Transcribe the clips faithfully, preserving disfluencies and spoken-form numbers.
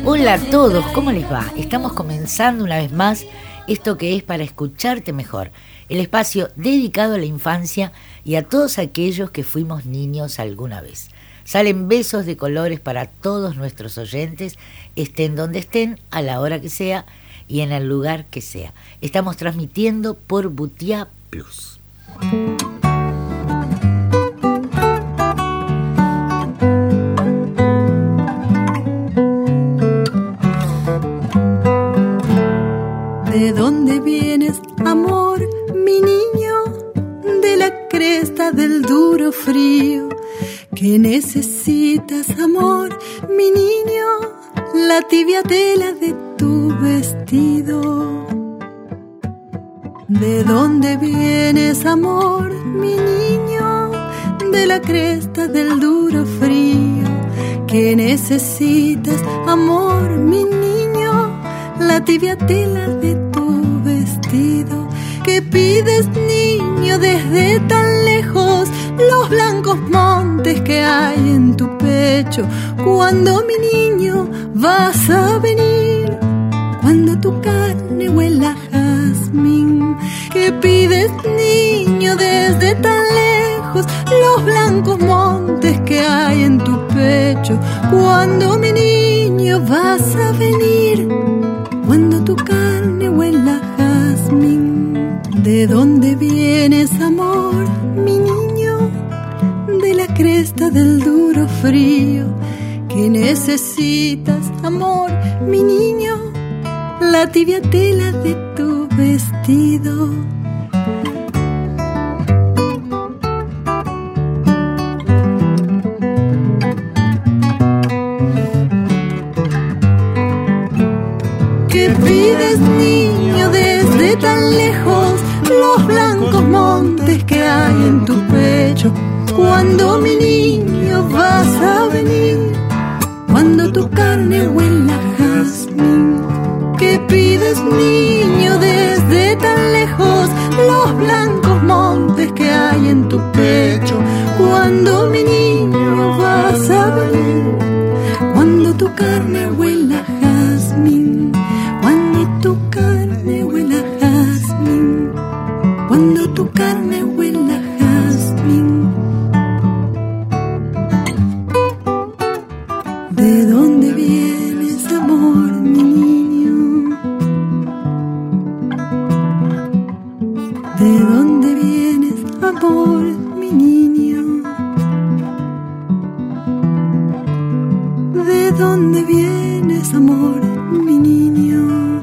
Hola a todos, ¿cómo les va? Estamos comenzando una vez más esto que es Para Escucharte Mejor, el espacio dedicado a la infancia y a todos aquellos que fuimos niños alguna vez. Salen besos de colores para todos nuestros oyentes, estén donde estén, a la hora que sea y en el lugar que sea. Estamos transmitiendo por Butiá Plus. ¿De dónde vienes, amor, mi niño? De la cresta del duro frío. ¿Qué necesitas, amor, mi niño? La tibia tela de tu vestido. ¿De dónde vienes, amor, mi niño? De la cresta del duro frío. ¿Qué necesitas, amor, mi niño? La tibia tela de tu vestido. ¿Qué pides, niño, desde tan lejos? Los blancos montes que hay en tu pecho. Cuando, mi niño, vas a venir? Cuando tu carne huela a jazmín. ¿Qué pides, niño, desde tan lejos? Los blancos montes que hay en tu pecho. Cuando, mi niño, vas a venir? Cuando tu carne huela a jazmín. ¿De dónde vienes, amor, mi niño? De la cresta del duro frío. ¿Qué necesitas, amor, mi niño? La tibia tela de tu vestido. ¿Qué pides, niño, desde tan lejos? Los blancos montes que hay en tu pecho. Cuando, mi niño, vas a venir? Cuando tu carne huela a jazmín. ¿Qué pides, niño, desde tan lejos? Los blancos montes que hay en tu pecho. Cuando, mi niño, vas a venir? Cuando tu carne huela a jazmín. Cuando tu carne huela a jazmín. Cuando tu carne huela a jazmín. ¿De dónde vienes, amor, mi niño? ¿De dónde vienes, amor, mi niño? ¿De dónde vienes, amor, mi niño?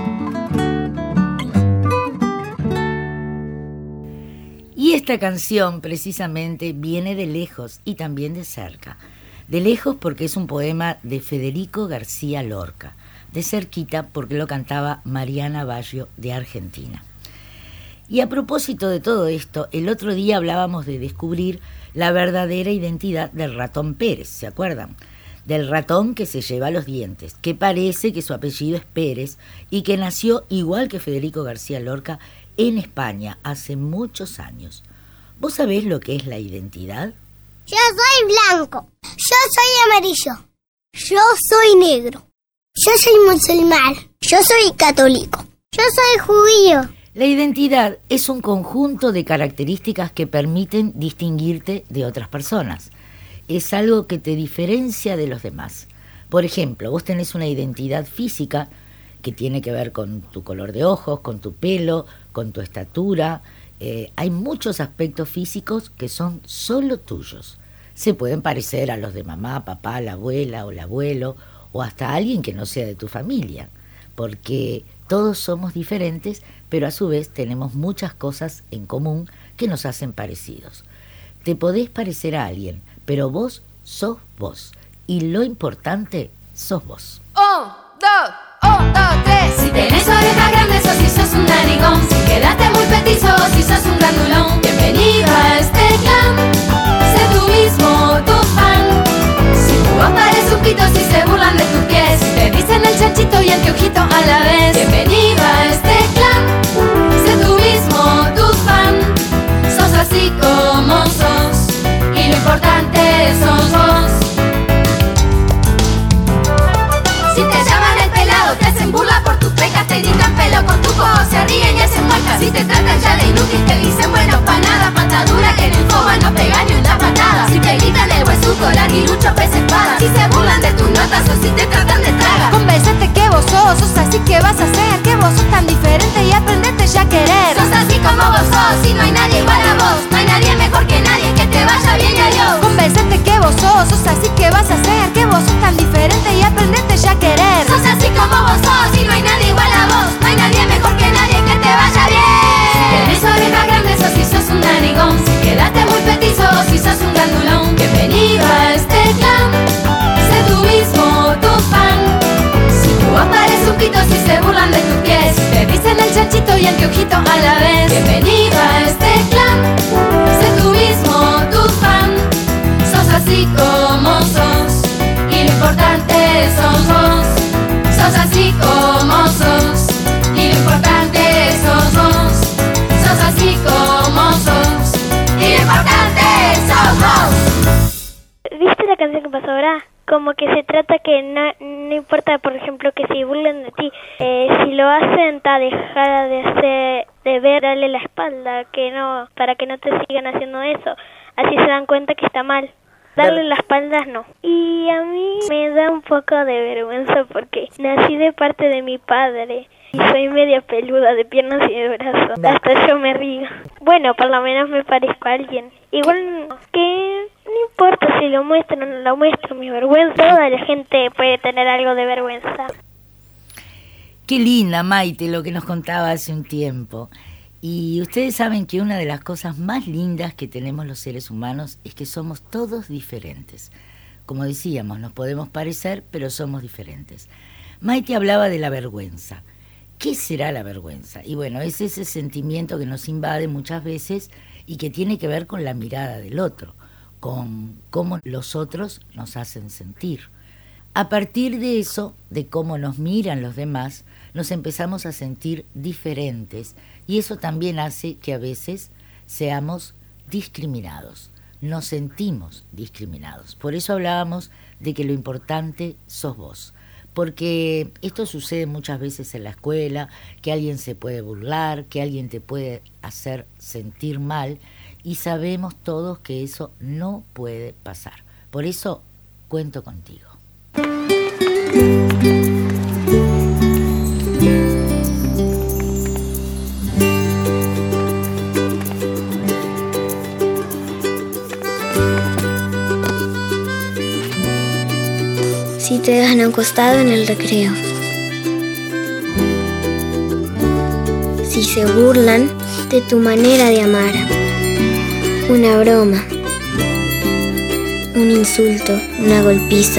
Y esta canción precisamente viene de lejos y también de cerca. De lejos porque es un poema de Federico García Lorca. De cerquita porque lo cantaba Mariana Baggio de Argentina. Y a propósito de todo esto, el otro día hablábamos de descubrir la verdadera identidad del ratón Pérez, ¿se acuerdan? Del ratón que se lleva los dientes, que parece que su apellido es Pérez y que nació igual que Federico García Lorca en España hace muchos años. ¿Vos sabés lo que es la identidad? Yo soy blanco, yo soy amarillo, yo soy negro, yo soy musulmán, yo soy católico, yo soy judío. La identidad es un conjunto de características que permiten distinguirte de otras personas. Es algo que te diferencia de los demás. Por ejemplo, vos tenés una identidad física que tiene que ver con tu color de ojos, con tu pelo, con tu estatura. Eh, hay muchos aspectos físicos que son solo tuyos. Se pueden parecer a los de mamá, papá, la abuela o el abuelo, o hasta alguien que no sea de tu familia, porque todos somos diferentes, pero a su vez tenemos muchas cosas en común que nos hacen parecidos. Te podés parecer a alguien, pero vos sos vos, y lo importante, sos vos. Un, dos, un, dos, tres. Si tenés orejas grandes o si sos un narigón, si quedaste muy petizo o si sos un grandulón, bienvenido a este clan. Sé tú mismo, tu fan. Si tu voz parece un pito, si se burlan de tus pies, si te dicen el chanchito y el piojito a la vez, bienvenido a este clan. Sé tú mismo, tu fan. Sos así como sos, y lo importante sos vos. Si te está dura que en el coba no pega ni una patada. Si te gritan el huesuco, larguirucho, pez espada. Si se burlan de tus notas o si te tratan de traga. Convéncete que vos sos, sos así que vas a ser. Que vos sos tan diferente y aprendete ya a querer. Sos así como vos sos y no hay nadie igual a vos. No hay nadie mejor que nadie, que te vaya bien y adiós. Convéncete que vos sos, sos así que vas a ser. Que vos sos tan diferente y aprendete ya a querer. Sos así como vos sos y no hay nadie igual a vos. No hay nadie mejor que nadie, que te vaya bien. Si tenés orejas grandes o si sos un narigón, si quedaste muy petizo o si sos un grandulón, bienvenido a este clan. Sé tú mismo, tu fan. Si tu voz parece un pito, si se burlan de tus pies, si te dicen el chanchito y anteojito a la vez, bienvenido a este clan. Sé tú mismo, tu fan. Sos así como sos y lo importante sos vos. Sos así como sos y lo importante sos vos. Sos así como sos y lo importante sos vos. ¿Viste la canción que pasó ahora? Como que se trata que no, no importa, por ejemplo, que se burlen de ti. Eh, si lo hacen, ta, dejar de hacer, de ver, darle la espalda, que no, para que no te sigan haciendo eso. Así se dan cuenta que está mal. Darle la espalda no. Y a mí me da un poco de vergüenza porque nací de parte de mi padre y soy media peluda de piernas y de brazos. Hasta yo me río. Bueno, por lo menos me parezco a alguien. Igual que no importa si lo muestro o no lo muestro, mi vergüenza. Toda la gente puede tener algo de vergüenza. Qué linda, Maite, lo que nos contaba hace un tiempo. Y ustedes saben que una de las cosas más lindas que tenemos los seres humanos es que somos todos diferentes. Como decíamos, nos podemos parecer, pero somos diferentes. Maite hablaba de la vergüenza. ¿Qué será la vergüenza? Y bueno, es ese sentimiento que nos invade muchas veces y que tiene que ver con la mirada del otro, con cómo los otros nos hacen sentir. A partir de eso, de cómo nos miran los demás, nos empezamos a sentir diferentes y eso también hace que a veces seamos discriminados, nos sentimos discriminados. Por eso hablábamos de que lo importante sos vos, porque esto sucede muchas veces en la escuela, que alguien se puede burlar, que alguien te puede hacer sentir mal y sabemos todos que eso no puede pasar. Por eso cuento contigo. Si te dejan acostado en el recreo, si se burlan de tu manera de amar, una broma, un insulto, una golpiza,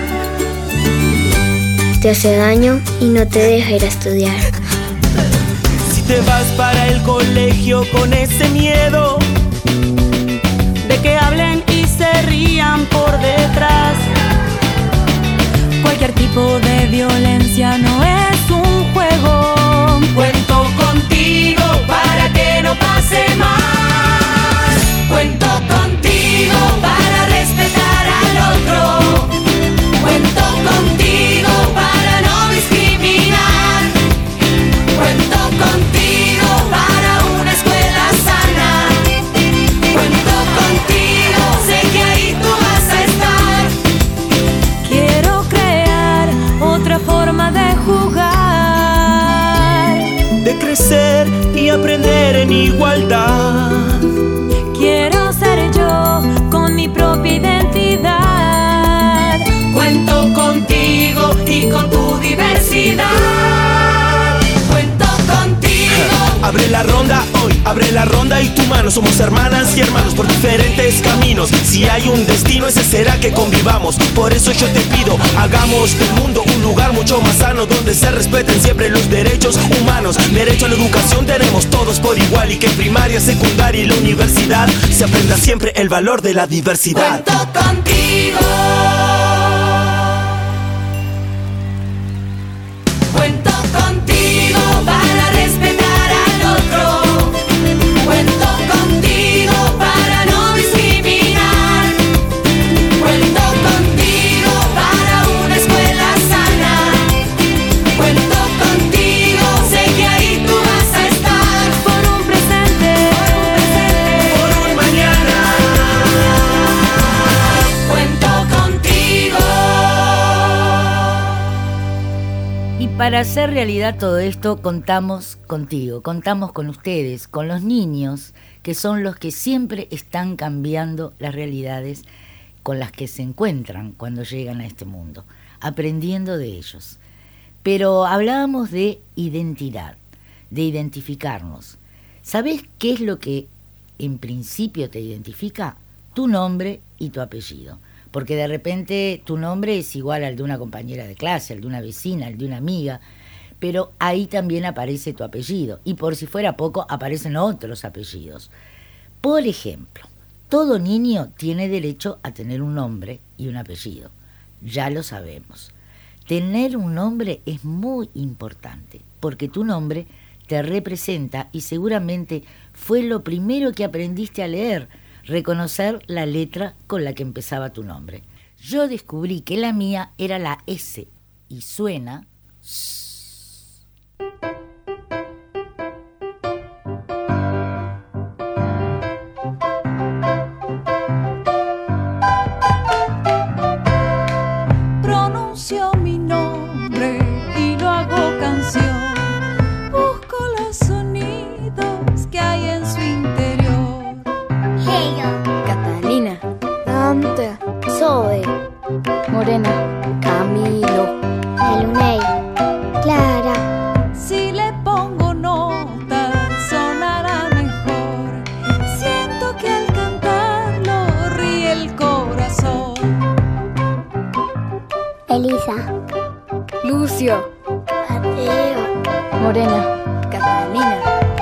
te hace daño y no te deja ir a estudiar. Si te vas para el colegio con ese miedo de que hablen y se rían por detrás, cualquier tipo de violencia no es un juego. Cuento contigo para que no pase más. Cuento contigo para respetar al otro. Cuento contigo para no discriminar. Cuento contigo para una escuela sana. Cuento contigo, sé que ahí tú vas a estar. Quiero crear otra forma de jugar, de crecer y aprender en igualdad. Quiero ser yo con mi propia identidad. Cuento contigo y con tu diversidad. Cuento contigo. Abre la ronda hoy, abre la ronda y tu mano. Somos hermanas y hermanos por diferentes caminos. Si hay un destino, ese será que convivamos. Por eso yo te pido, hagamos del mundo un lugar mucho más sano, donde se respeten siempre los derechos humanos. Derecho a la educación tenemos todos por igual, y que en primaria, secundaria y la universidad se aprenda siempre el valor de la diversidad. Cuento contigo. Cuento contigo para respetar al otro. Cuento contigo para no discriminar. Cuento contigo para una escuela sana. Cuento contigo, sé que ahí tú vas a estar. Por un presente, por un para hacer realidad todo esto contamos contigo, contamos con ustedes, con los niños, que son los que siempre están cambiando las realidades con las que se encuentran cuando llegan a este mundo, aprendiendo de ellos. Pero hablábamos de identidad, de identificarnos. ¿Sabés qué es lo que en principio te identifica? Tu nombre y tu apellido. Porque de repente tu nombre es igual al de una compañera de clase, al de una vecina, al de una amiga, pero ahí también aparece tu apellido, y por si fuera poco, aparecen otros apellidos. Por ejemplo, todo niño tiene derecho a tener un nombre y un apellido, ya lo sabemos. Tener un nombre es muy importante, porque tu nombre te representa y seguramente fue lo primero que aprendiste a leer, reconocer la letra con la que empezaba tu nombre. Yo descubrí que la mía era la S y suena S. Pronuncio mi nombre y lo hago canción. Busco los sonidos que hay en su interior. Catalina, Dante, Zoe, Morena, Camilo, Elunei, Clara. Si le pongo notas sonará mejor. Siento que al cantarlo ríe el corazón. Elisa, Lucio, Mateo, Morena, Catalina.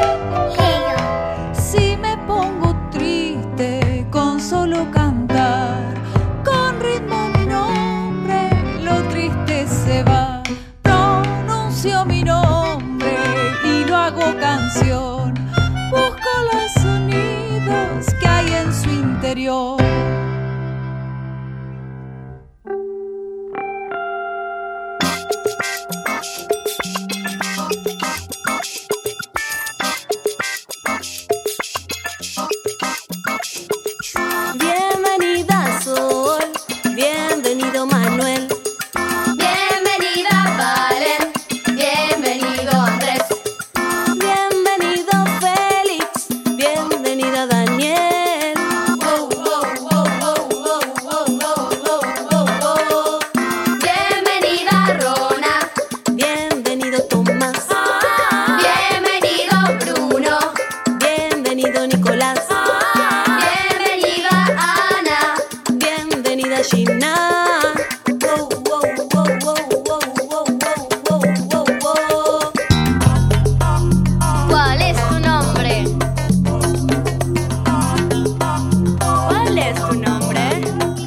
Si me pongo triste con solo cantar, con ritmo mi nombre, lo triste se va. Pronuncio mi nombre y lo hago canción. Busco los sonidos que hay en su interior. Bienvenida Sol, bienvenido Manuel, Bienvenida Valen, bienvenido Andrés, bienvenido Félix, bienvenida Daniel. oh, oh, oh, oh, oh, oh, oh, oh, oh, oh. Bienvenida Rona, Bienvenido Tomás, bienvenido Bruno, bienvenido Nicolás, bienvenida Ana, bienvenida Gina. Wow, wow, wow, wow, wow, wow, wow, wow, wow, wow. ¿Cuál es tu nombre? ¿Cuál es tu nombre?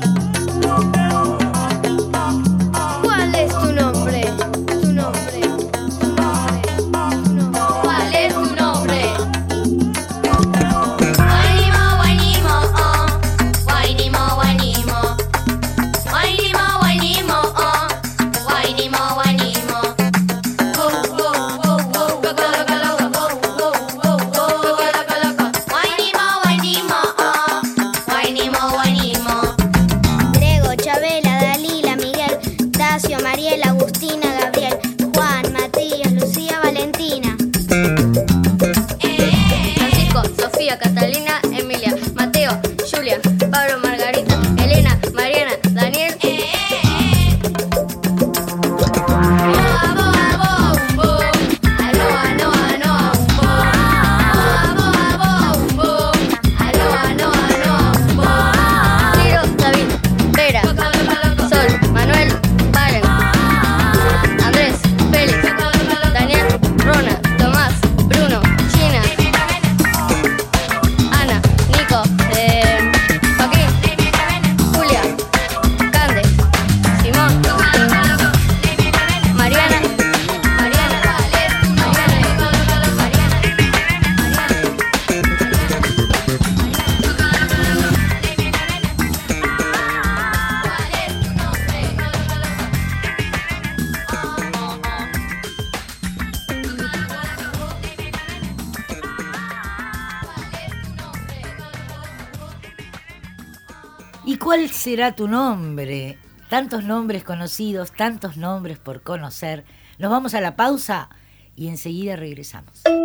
¿Cuál es tu nombre? Tu nombre, tu nombre, tu nombre. ¿Cuál es tu nombre? Guaynimo, guaynimo, oh. Guaynimo, guaynimo. Guaynimo, guaynimo, oh. Guaynimo, guaynimo. Oh, oh, oh, oh. Loco, loco, loco. Oh, oh, oh, oh. Loco, loco, loco. Guaynimo, guaynimo, oh. Guaynimo, guaynimo. Grego, Chabela, Dalila, Miguel, Dacio, Mariel, Agustina, Gabriel, Juan, Matías, Lucía, Valentina. Francisco, Sofía, Catalina, Emilia, Mateo, Julia, Pablo, Margarita, Elena, Mariana, Daniel. Boa, boa, boa, un boom. Anoa, anoa, anoa, un boom. Boa, boa, boa, un boom. Anoa, anoa, anoa, un boom. Ciro, David, Vera, Sol, Manuel, Valen, Andrés, Félix, Daniel, Rona, Tomás, Bruno, Gina, Ana, Nico, eh, Joaquín, Julia, Cande, Simón, Mariana, Mariana, Mariana, ¿Y cuál será tu nombre? Tantos nombres conocidos, tantos nombres por conocer. Nos vamos a la pausa y enseguida regresamos.